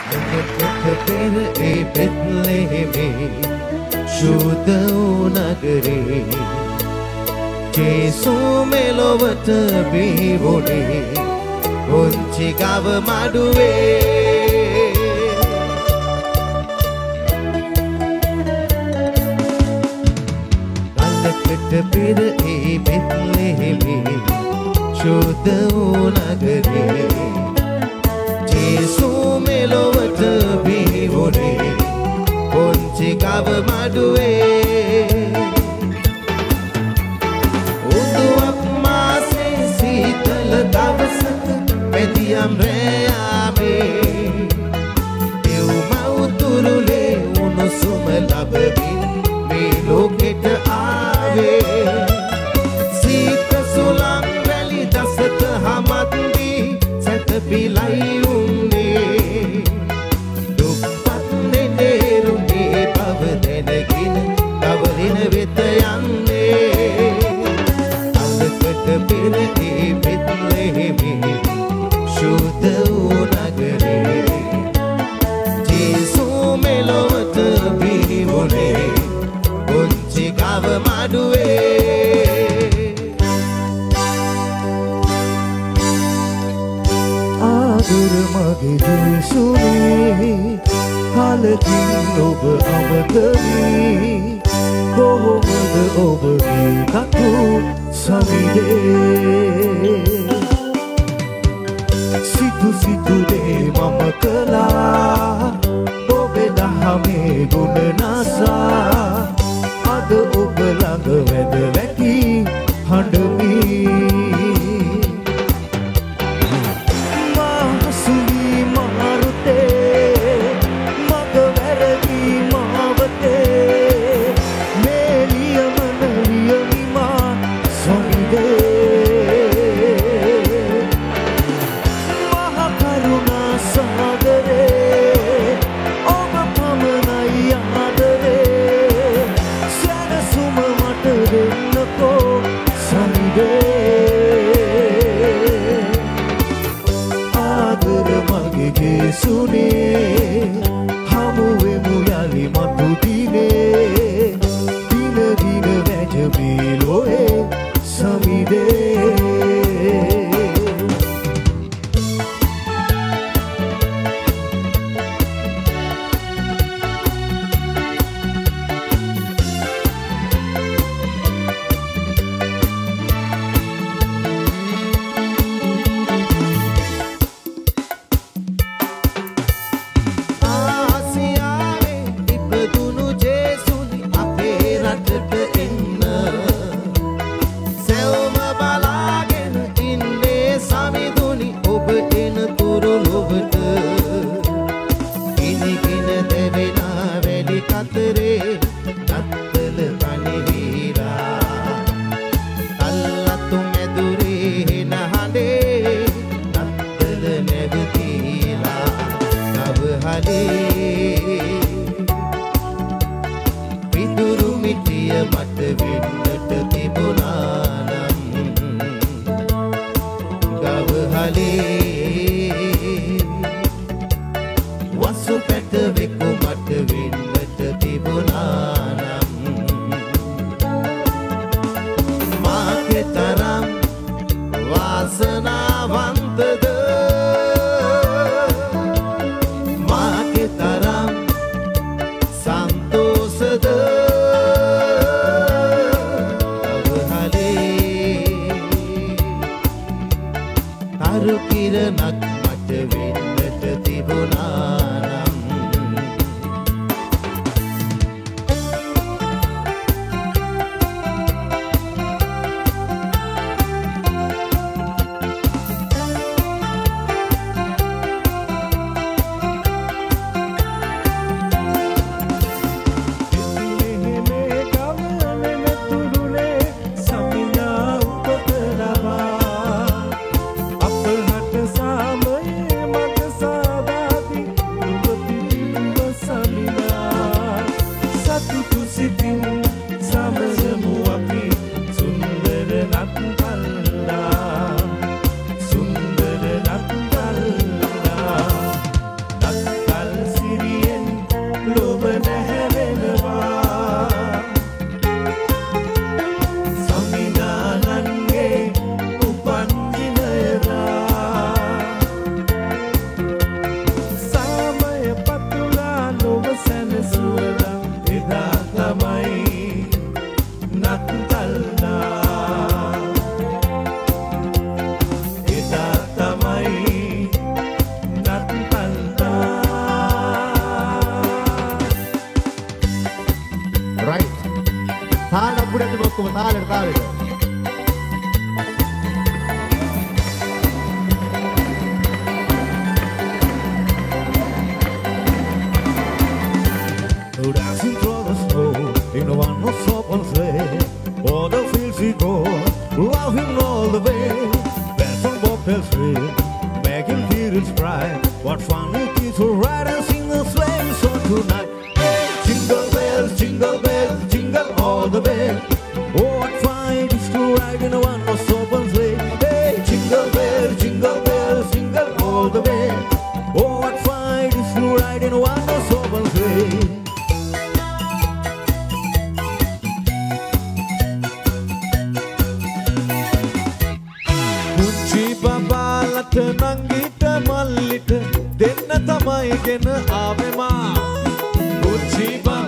පෙර ඒ බෙත්ලෙහෙමේ ශුද්ධ වූ නගරේ ජේසු මෙලොවට බිහි වුණේ පුංචි ගව මඩුවේ අලකට පෙර ඒ බෙත්ලෙහෙමේ ශුද්ධ වූ නගරේ ජේසු මෙලොවට බිහි වුණේ පුංචි ගව මඩුවේ උදුවක් මාසේ සීතල දවසක පැදියම් රෑයාමේ දෙව්මව් තුරුලේ උණුසුම ලබමින් මේ ලෝකෙට ආවේ සීත සුළං වැලි දසත හමද්දී සැතපීලයි උන්නේ දුප්පත් නෙදේරුනේ බව දැනගෙන කවරින වෙත යන්නේ අලකට පෙර ඒ බෙත්ලෙහෙමේ ශුද්ධ වූ නගරේ ජේසු මෙලොවට බිහි වුණේ පුංචි ගව මඩුවේ ආදර මගේ ජේසුනේ හලකින් ඔබ අමතමි කොහොමද ඔබගේ කටු සවිදේ සිතු සිතු දේ මම කළා ඔබේ දහමේ ගුණ නසා අද ඔබ ළඟ වැද වැටි හඬමි සුනේ හමුවෙමු යලි මතු දිනේ දින දින වැජබී ලෝයේ සමිදේ අරු කිරණක් මට වෙන්නට තිබුණා නම් ඔක්කොම තාලෙට dancing through the snow in a one-horse open sleigh. All the fields we go, laughing all the way. Bells on bobtails ring, making fields bright. What fun it is to ride and sing a sleigh song tonight. Jingle bells, jingle all the way. Oh, what fun it is to ride in a one-horse open sleigh. Hey, jingle bells, jingle all the way. Oh, what fun it is to ride in a one-horse open sleigh. නංගිට මල්ලිට දෙන්න තමයි ගෙන ආවෙමා පුංචි බබා